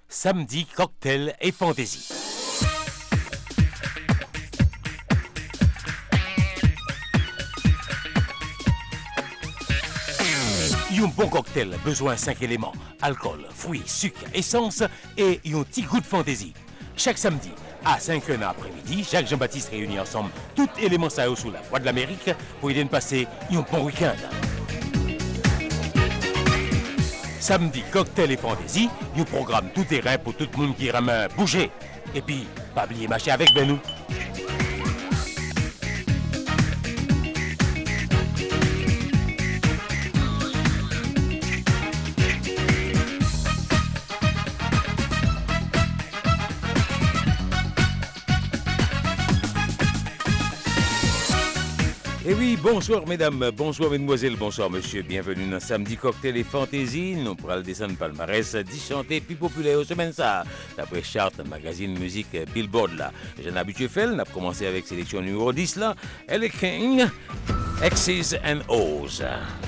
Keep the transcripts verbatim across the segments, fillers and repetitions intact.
Samedi, cocktail et fantaisie. Un bon cocktail, besoin cinq éléments, alcool, fruits, sucre, essence et un petit goût de fantaisie. Chaque samedi, à cinq heures après-midi, Jacques Jean-Baptiste réunit ensemble tous les éléments ça sous la voie de l'Amérique pour aider à passer un bon week-end. Samedi, cocktail et fantaisie, un programme tout terrain pour tout le monde qui aime bouger. Et puis, pas oublier marcher avec ben nous. Et oui, bonsoir mesdames, bonsoir mesdemoiselles, bonsoir monsieur, bienvenue dans Samedi Cocktail et Fantaisie. Nous pourrons descendre palmarès dix chantés plus populaires aux semaines ça. D'après charte, magazine musique Billboard là. J'en ai habitué fait, on a commencé avec sélection numéro dix là. Elle est King, X's and O's.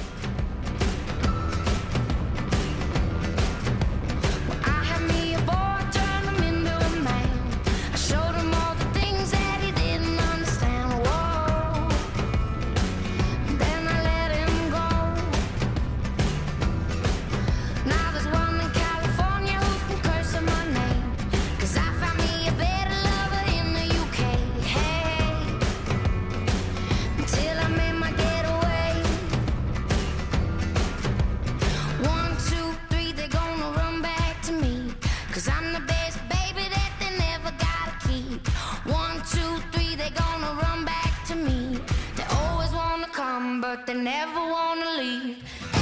But they never wanna leave.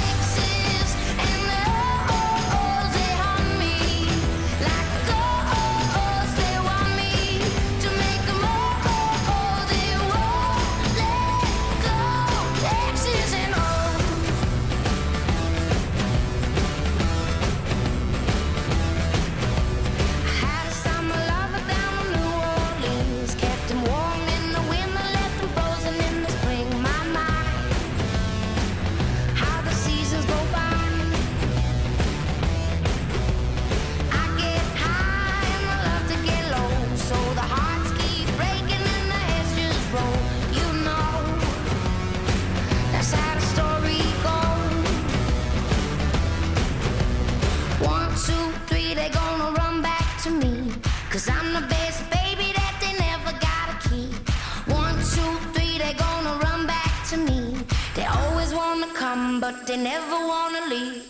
Cause I'm the best baby that they never gotta keep. One, two, three, they gonna run back to me. They always wanna come, but they never wanna leave.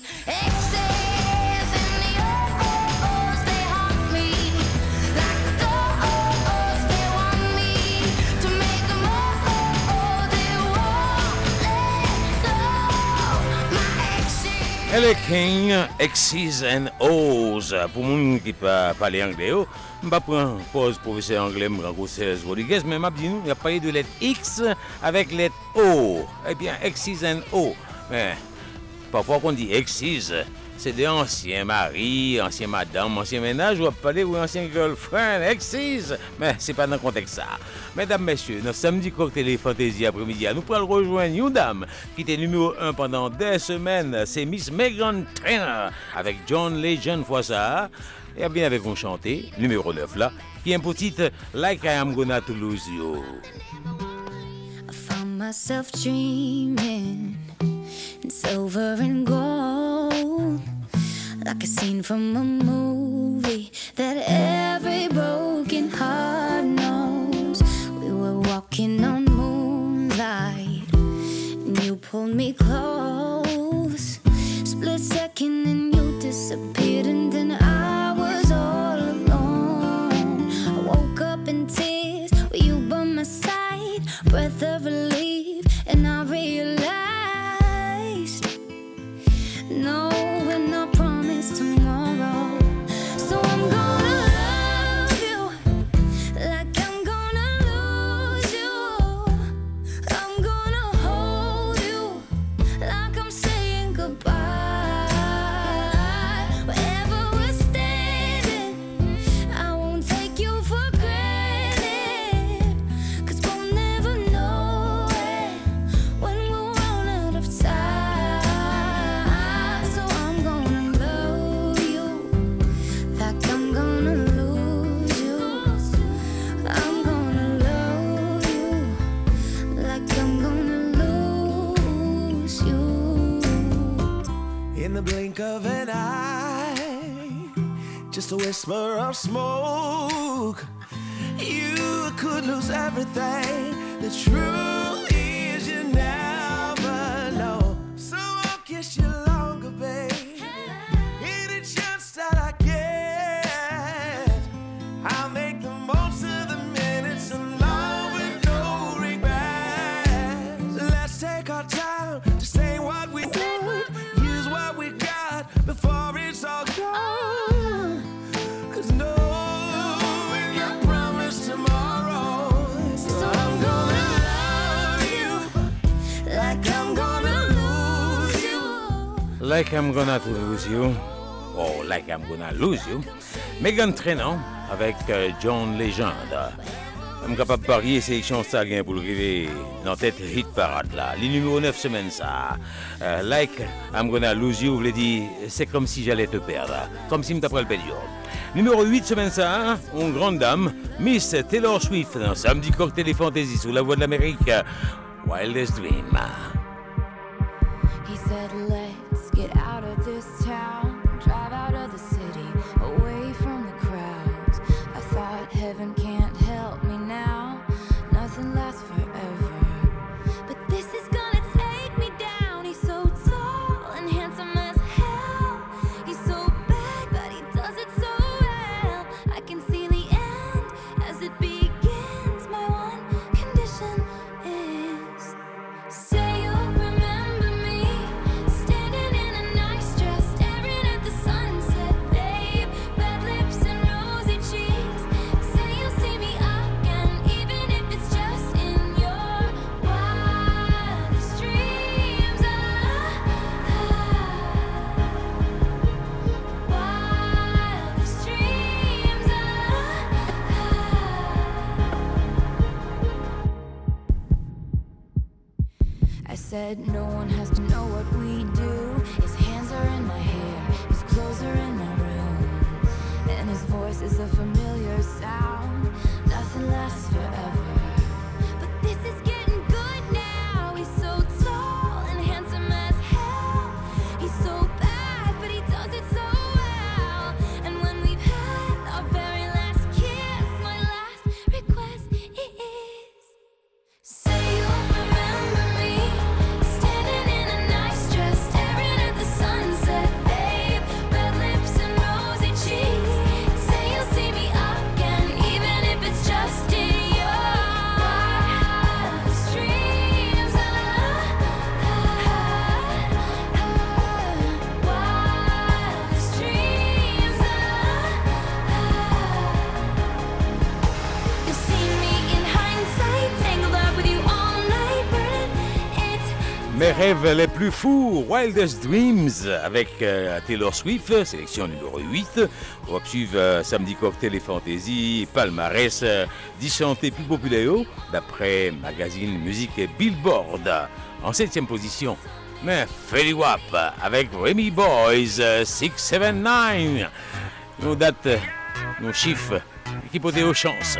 Exes and the O's, they haunt me. Like the O's, they want me to make them oh, they won't let go. My exes. Elle est King, X's and O's. Pour moun qui pa parler anglais, je vais prendre pause professeur anglais, je rencontre Rodriguez, mais je dis nous, il y a parlé de lettre X avec lettre O. Eh bien, X's and O. Mais parfois qu'on dit X's, c'est des anciens maris, anciens madames, anciens ménages, ou à parler ou anciens girlfriends, X's. Mais c'est pas dans le contexte ça. Mesdames, messieurs, notre samedi cocktail et fantaisie après-midi, nous pourrons rejoindre une dame qui était numéro un pendant des semaines. C'est Miss Meghan Trainor avec John Legend fois ça. Et bien avec un chanté, numéro neuf là, qui est un petit Like I Am Gonna to Lose You. I found myself dreaming in silver and gold, like a scene from a movie that every broken heart knows. We were walking on moonlight, and you pulled me close. Split second and you disappeared, and then I was all alone. I woke up in tears with you by my side, breath of relief, and I realized no, we're not promised tomorrow. So I'm gonna just a whisper of smoke. You could lose everything. The truth is you never know. So I'll kiss you longer, babe. Any chance that I get, I'll make the most of the minutes in love with no regrets. Let's take our time to say what we could, use what we got before it's all gone. Cause no, we got promise tomorrow. So I'm gonna love you like I'm gonna lose you. Like I'm gonna lose you. Oh, like I'm gonna lose you. Meghan Trainor avec euh, John Legend. Je suis capable de parier sélection ça gagne pour le river dans tête hit parade là. Les numéro neuf semaines ça. Euh, like I'm gonna lose you, veut dire c'est comme si j'allais te perdre, comme si m't'appelle le pédio. Numéro huit semaine ça, une grande dame, Miss Taylor Swift dans Samedi Cocktail et Fantasy sous la voix de l'Amérique. Wildest Dream. He said, let's get out of this town, drive out of the city, away from the crowds. I thought heaven can't help me now, nothing lasts forever. But this is gonna take me down. He's so tall and handsome as hell. He's so bad, but he does it so well. I can see the end as it begins. My one condition is, say you'll remember me, standing in a nice dress, staring at the sunset, babe. Red lips and rosy cheeks. Say you'll see me again, even if it's just in your wildest dreams. Ah, wildest dreams. I said no one has to know what we do. His hands are in my hair, his clothes are in my room, and his voice is a familiar sound. Nothing lasts forever, but this is getting good now. He's so tall and handsome as hell. He's so bad, but he does it so well. And when we've had our very last kiss, my last request is, say you'll remember me, standing in a nice dress, staring at the sunset, babe. Red lips and rosy cheeks. Say you'll see me again, even if it's just in your wildest dreams. Wildest dreams. You'll see me in hindsight, tangled up with you all night, burning it. Mes rêves les plus fous, Wildest Dreams avec euh, Taylor Swift, sélection numéro huit. On va suivre euh, Samedi Cocktail et Fantasy, palmarès euh, dix chantées plus populaires d'après magazine musique et Billboard. En septième position, mais Feli Wap avec Remy Boys euh, six sept neuf. Nos dates, euh, nos chiffres, équipotés aux chances.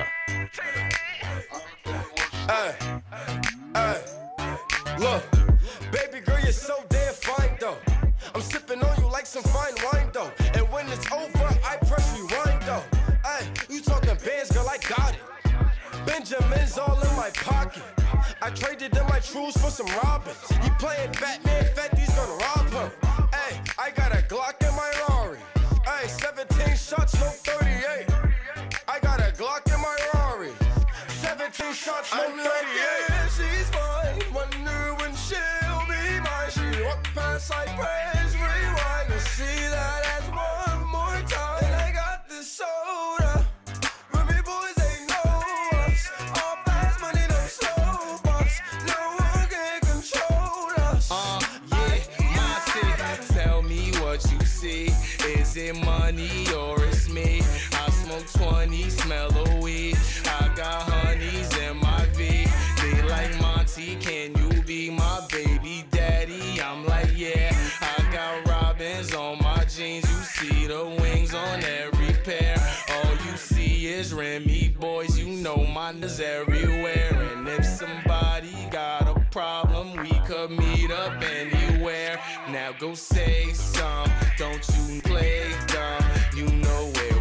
Hey, hey, look, baby girl, you're so damn fine though. I'm sipping on you like some fine wine though. And when it's over, I press rewind though. Hey, you talking bands, girl, I got it. Benjamin's all in my pocket. I traded in my trues for some robins. You playing Batman, Fetty's gonna rob him. Hey, I got a Glock in my Rari. Hey, seventeen shots, no thirty-eight. I got a Glock in my Rari. seventeen shots, no thirty-eight. Yeah, she's fine. Wonder when she'll be mine. She walked past like praise, rewind to see that ass one more time. And I got this soda. Remy boys, they know us. All fast money, no slow bucks. No one can control us. Uh, yeah, my city. Tell me what you see. Is it money or it's me? I smoke twenty, smell of weed. I got honeys in my V. They like Monty, can you be my baby daddy? I'm like, yeah. I got robins on my jeans. You see the wings on every pair. All you see is Remy boys. You know mine is everywhere. And if somebody got a problem, we could meet up anywhere. Now go say some. Don't you play dumb. You know where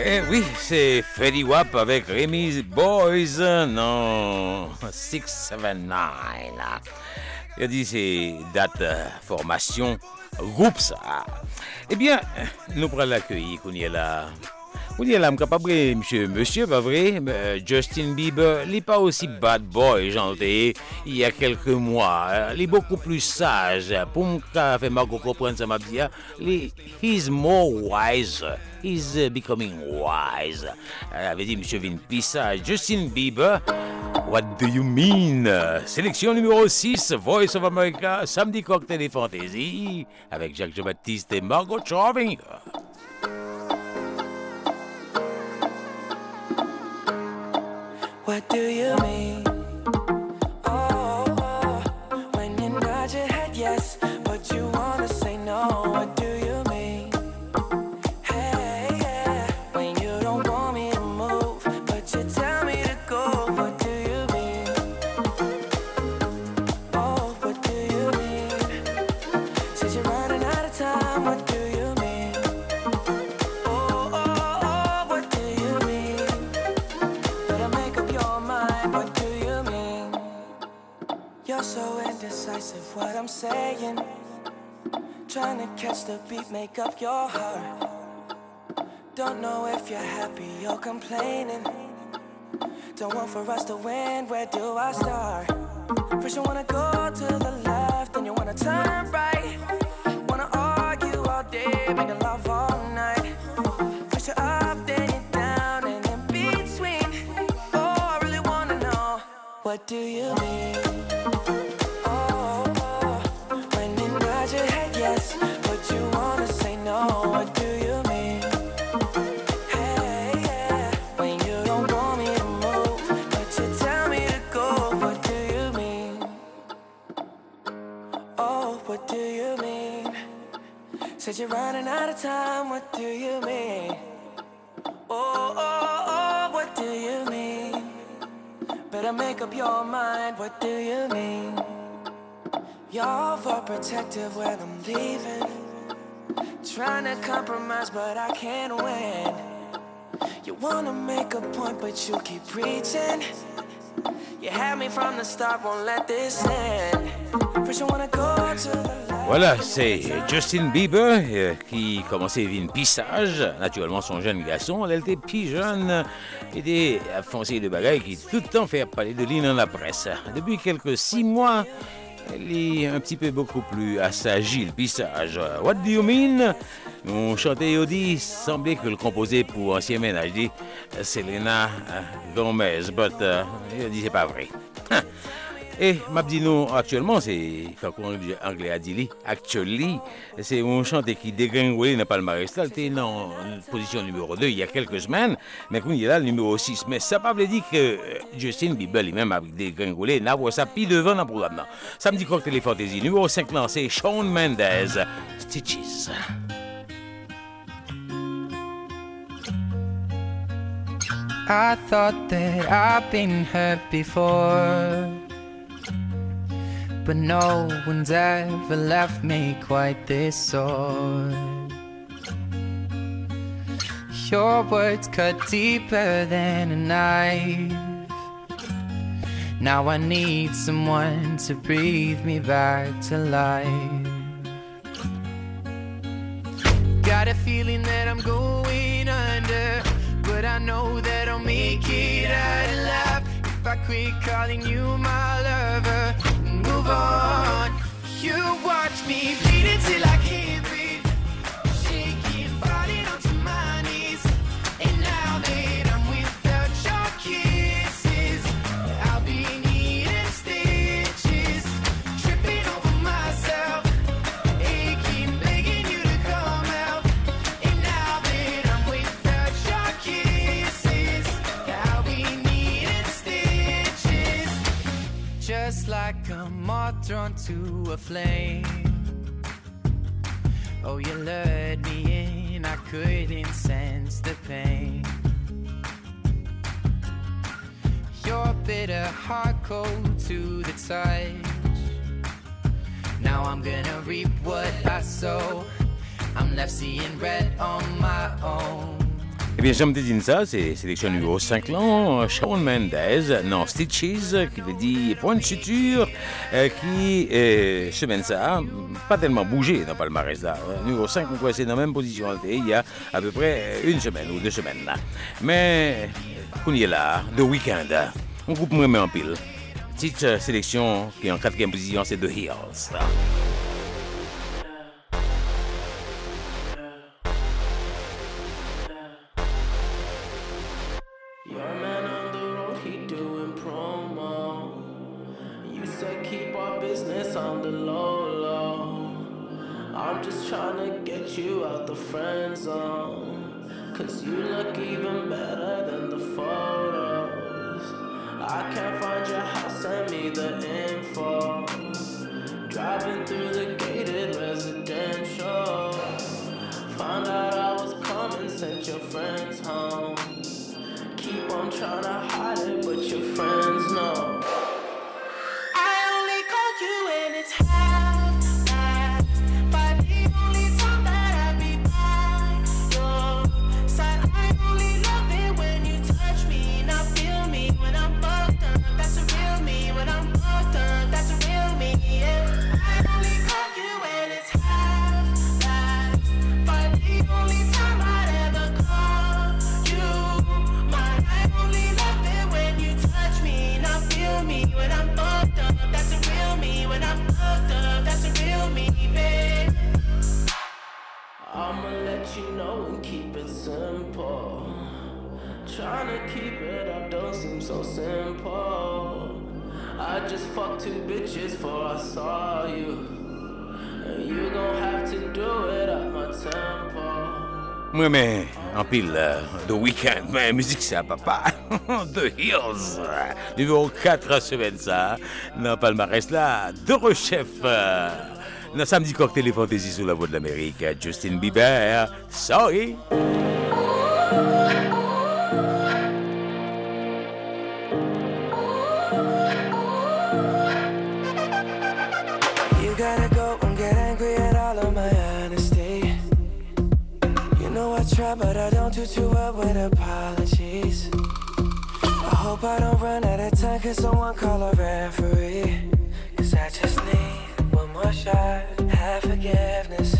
Eh oui, c'est Fetty Wap avec Remy's Boys, non, six sept neuf. Il a dit c'est date formation groupe ça. Eh bien, nous prenons l'accueil qu'on y est là. On y est là, capable, monsieur, monsieur, pas vrai? Justin Bieber, il n'est pas aussi bad boy, j'en ai il y a quelques mois. Il est beaucoup plus sage. Pour me faire Margot comprendre ça, m'a dit, he's more wise. He's becoming wise. Avait dit monsieur Vin Pissage. Justin Bieber, what do you mean? Sélection numéro six, Voice of America, samedi cocktail et fantaisie, avec Jacques Jean-Baptiste et Margot Charving. What do you mean? Oh, oh, when you nod your head yes, but you wanna say no. What do you mean? Hey, yeah, when you don't want me to move, but you tell me to go. What do you mean? Oh, what do you mean? Said you're running out of time. What do you mean? Oh, oh, oh, what do you mean? Better make up your mind. What do you mean? You're so indecisive. What I'm saying. Trying to catch the beat, make up your heart. Don't know if you're happy or complaining. Don't want for us to win, where do I start? First you wanna go to the left, then you wanna turn right. Wanna argue all day, making love all night. First you're up, then you're down, and in between. Oh, I really wanna know, what do you mean? Oh, oh, when you nod your head yes, but you wanna say no. What do you mean? Hey, yeah, when you don't want me to move, but you tell me to go. What do you mean? Oh, what do you mean? Said you're running out of time. What do you mean? Oh, oh, oh, what do you mean? Better make up your mind. What do you mean? You're overprotective when I'm leaving. Trying to compromise, but I can't win. You wanna make a point, but you keep preaching. You had me from the start, won't let this end. First you wanna go to the left. Voilà, c'est Justin Bieber euh, qui commençait Vin Pissage, naturellement son jeune garçon. Elle était plus jeune, était à foncer de bagaille qui tout le temps fait parler de lui dans la presse. Depuis quelques six mois, elle est un petit peu beaucoup plus assagi, le Pissage. What do you mean? On chantait Yodi, semblait que le composé pour ancien ménage dit Selena Gomez, but uh, il dit c'est pas vrai. Et Mabdino, actuellement, c'est, quand on anglais a dit, actually, c'est un chanteur qui dégringolé dans le palmarès. Il était dans position numéro deux il y a quelques semaines, mais quand il est là, le numéro six. Mais ça ne veut pas dire que Justin Bieber lui-même a dégringolé, n'a pas ça pis devant dans le programme. Samedi cocktail et fantaisie, numéro cinq lancé, Shawn Mendes, Stitches. I thought that I've been hurt before, but no one's ever left me quite this sore. Your words cut deeper than a knife. Now I need someone to breathe me back to life. Got a feeling that I'm going under, but I know that I'll make it out alive if I quit calling you my lover and move on. You watch me bleed until I can't breathe, shaking, falling onto my knees. And now that I'm without your kisses, I'll be needing stitches, tripping over myself, aching, begging you to come out. And now that I'm without your kisses, I'll be needing stitches, just like a moth drawn to a flame. Oh, you lured me in, I couldn't sense the pain. Your bitter heart cold to the touch. Now I'm gonna reap what I sow. I'm left seeing red on my own. Eh bien, j'aime te dire ça, c'est sélection numéro cinq là, Shawn Mendes, non, Stitches, qui veut dire point de suture, euh, qui, euh, semaine ça, pas tellement bougé dans le palmarès là. Numéro cinq, on croit c'est dans la même position il y a à peu près une semaine ou deux semaines là. Mais, on y est là, The Weeknd, on groupe moi en pile. Petite sélection qui est en quatrième position, c'est The Hills. I'm just trying to get you out the friend zone, 'cause you look even better than the photos. I can't find your house, send me the info. Driving through the gated residential, found out I was coming, sent your friends home. Keep on trying to hide it, but your friends know. I only call you when it's half. I'ma let you know and keep it simple. Trying to keep it up don't seem so simple. I just fucked two bitches before I saw you, and you gon' have to do it at my tempo. Moi, mais en pile, euh, The Weeknd, mais musique ça, papa. The Hills, numéro quatre semaine ça, dans le palmarès là, de rechef. Euh, dans Samedi Cocktail et Fantasy sur la voix de l'Amérique, Justin Bieber, Sorry. You gotta go and get angry at all of my honesty. You know I try, but I don't do too well with apologies. I hope I don't run out of time, 'cause someone call a referee. 'Cause I just need one more shot, have forgiveness.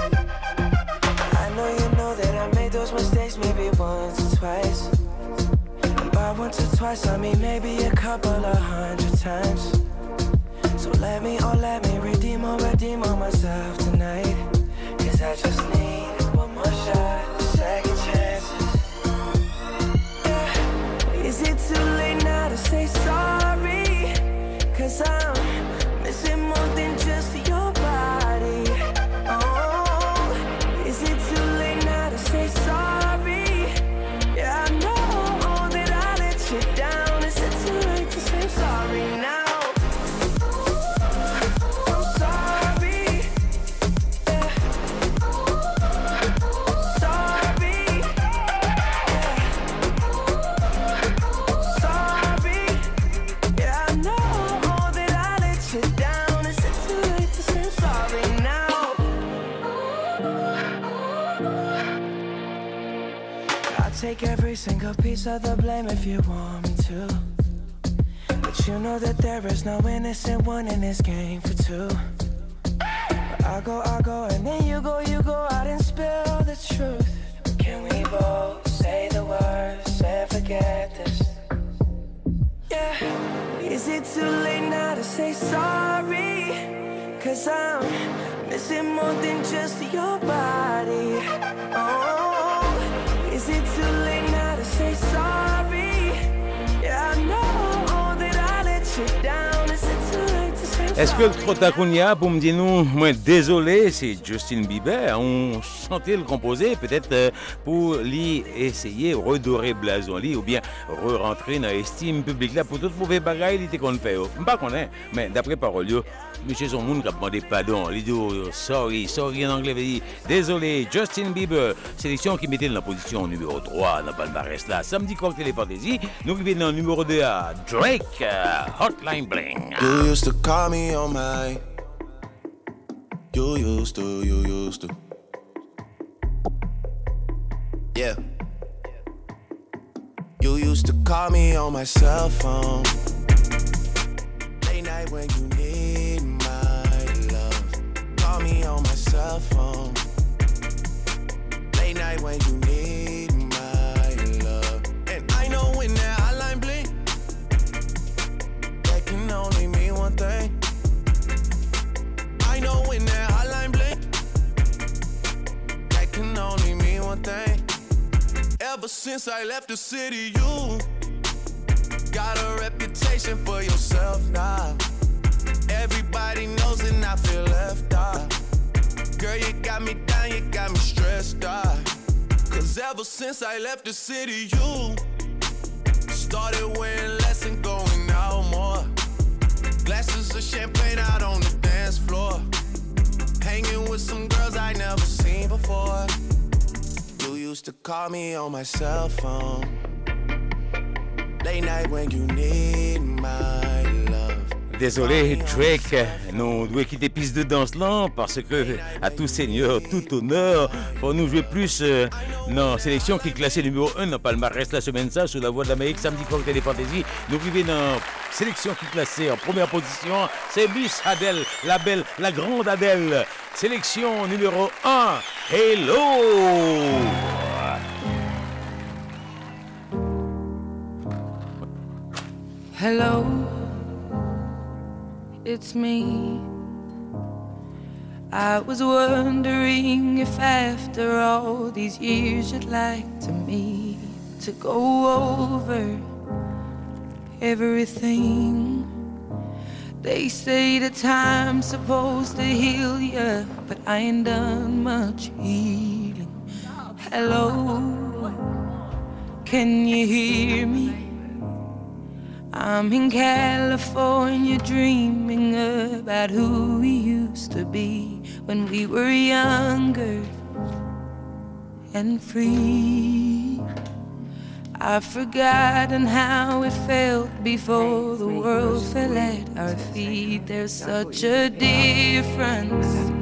I know you know that I made those mistakes maybe once or twice. And by once or twice I mean maybe a couple of hundred times. So let me, oh let me redeem or redeem on myself tonight. 'Cause I just need one more shot, second chances. Yeah. Is it too late now to say sorry? 'Cause I'm missing more than just your body. Oh, is it too late now to say sorry? Yeah, I know that I let you down. Is it too late to say sorry now? Take every single piece of the blame if you want me to, but you know that there is no innocent one in this game for two. But I go, I go, and then you go, you go out and spill the truth. Can we both say the words and forget this? Yeah. Is it too late now to say sorry? 'Cause I'm missing more than just your body. Oh, is it too late now to say sorry? Yeah, I know that I let you down. Is it too late to say sorry? Est-ce que le Trotacounia pour me dire nous, moi désolé, c'est Justin Bieber, on chantait le composé peut-être euh, pour lui essayer redorer blason lui ou bien re-rentrer dans l'estime publique là pour tout mauvais bagaille il était qu'on fait. Je pas connais, mais d'après parole yo, monsieur son monde qui a demandé pardon, il dit oh, sorry, sorry en anglais veut dire désolé. Justin Bieber, sélection qui mettait dans la position numéro trois dans le palmarès là. Samedi Cocktail et Fantasy, nous qui venons dans le numéro deux à Drake, uh, Hotline Bling. You used to call me on my. You used to, you used to. Yeah. You used to call me on my cell phone. Late night when you need my love. Call me on my cell phone. Late night when you need my love. And I know when that hotline blink, that can only mean one thing. I know when that hotline blink, that can only mean one thing. Ever since I left the city, you got a reputation for yourself now. Everybody knows and I feel left out. Girl, you got me down, you got me stressed out. Cause ever since I left the city, you started wearing less and going out more. Glasses of champagne out on the dance floor. Hanging with some girls I never seen before. You used to call me on my cell phone. Late night when you need my love. Désolé, Drake, nous devons quitter piste de danse là parce que, à tout seigneur, tout honneur, pour nous jouer plus euh, dans la sélection qui est classée numéro un dans palmarès la semaine ça sur la Voix de l'Amérique, samedi cocktail et fantaisie. Nous vivons dans la sélection qui est classée en première position, c'est Miss Adèle, la belle, la grande Adèle. Sélection numéro un, Hello! Hello, it's me. I was wondering if after all these years you'd like to meet to go over everything. They say the time's supposed to heal ya, but I ain't done much healing. Hello, can you hear me? I'm in California dreaming about who we used to be when we were younger and free. I've forgotten how it felt before the world fell at our feet. There's such a difference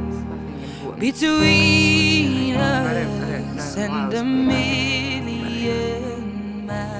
between us and a million miles.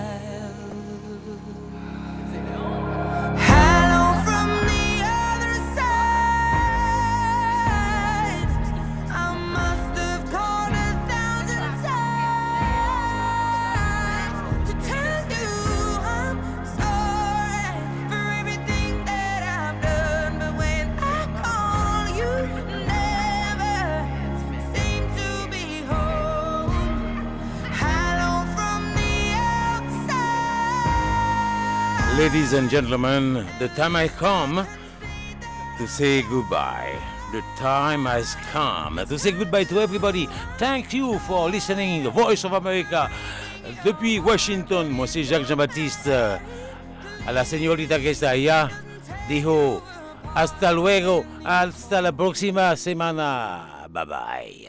Ladies and gentlemen, the time has come to say goodbye. The time has come to say goodbye to everybody. Thank you for listening to Voice of America. Depuis Washington, moi c'est Jacques Jean-Baptiste. A la señorita que está allá, dijo, hasta luego, hasta la próxima semana. Bye bye.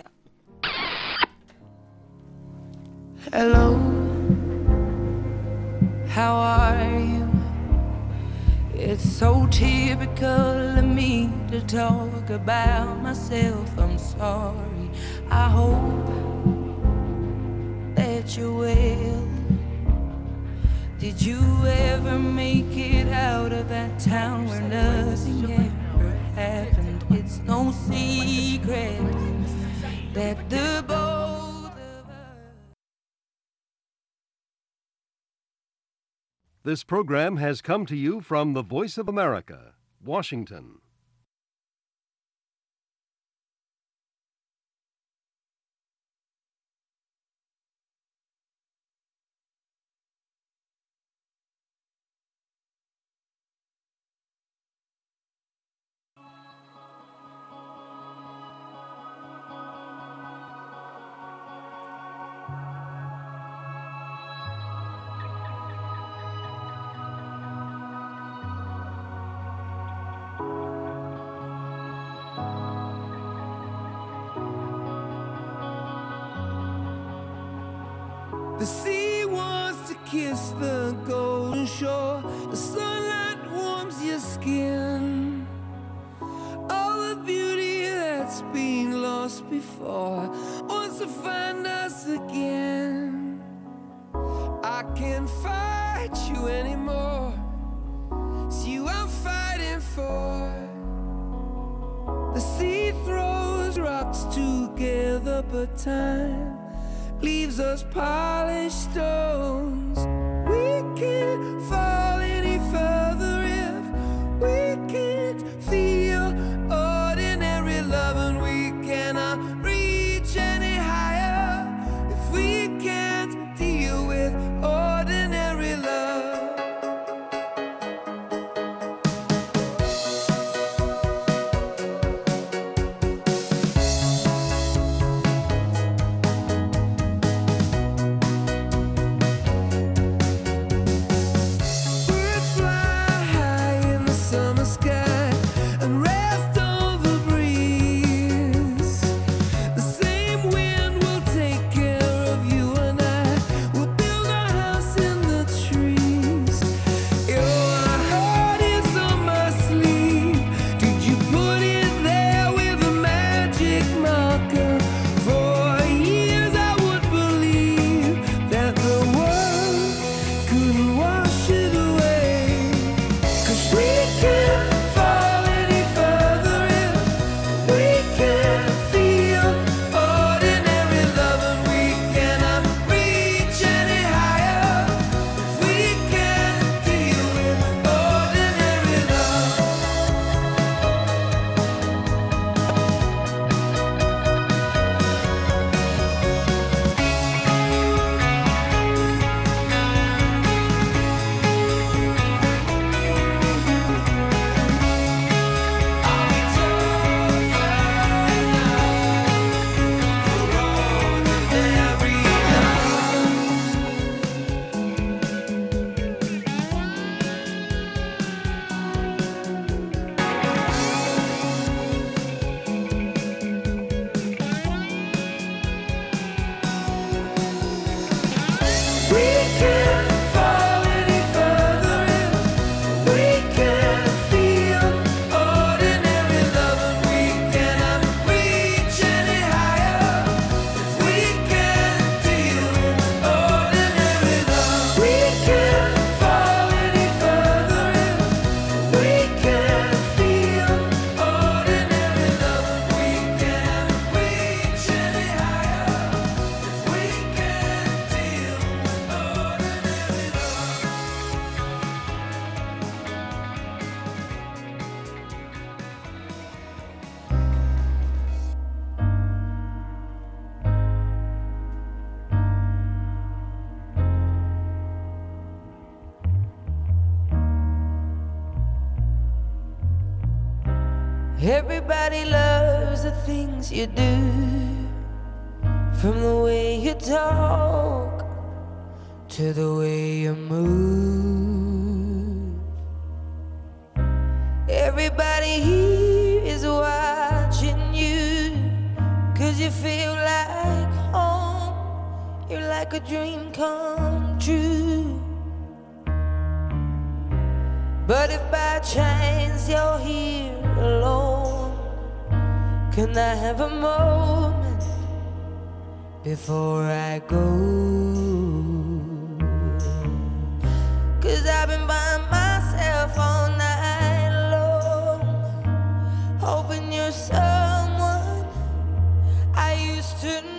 Hello, how are you? It's so typical of me to talk about myself. I'm sorry. I hope that you're well. Did you ever make it out of that town where nothing ever happened? It's no secret that the both of us. This program has come to you from the Voice of America, Washington. The sea wants to kiss the golden shore. The sunlight warms your skin. All the beauty that's been lost before wants to find us again. I I can't fight you anymore. It's you I'm fighting for. The sea throws rocks together, but time leaves us polished stones. We can't fall any further if we can't feel ordinary love, and we cannot reach any higher if we can't deal with ordinary love. Birds fly high in the summer sky and rest on the breeze. The same wind will take care of you, and I will build a house in the trees. Your heart is on my sleeve. Did you put it there with a magic marker? For years I would believe that the world couldn't wash it away. 'Cause we can't fall any further if we can't feel ordinary love, and we cannot reach any higher if we can't deal with ordinary love. We can't fall any further if we can't feel ordinary love, and we cannot reach any higher if we can't deal with ordinary love. We can't fall any further if we can't feel ordinary love, and we can't reach any higher if we can't deal with ordinary love. Everybody loves the things you do, from the way you talk to the way you move. Everybody here is watching you, 'cause you feel like home. You're like a dream come true. But if by chance you're here alone, can I have a moment before I go? 'Cause I've been by myself all night long, hoping you're someone I used to know.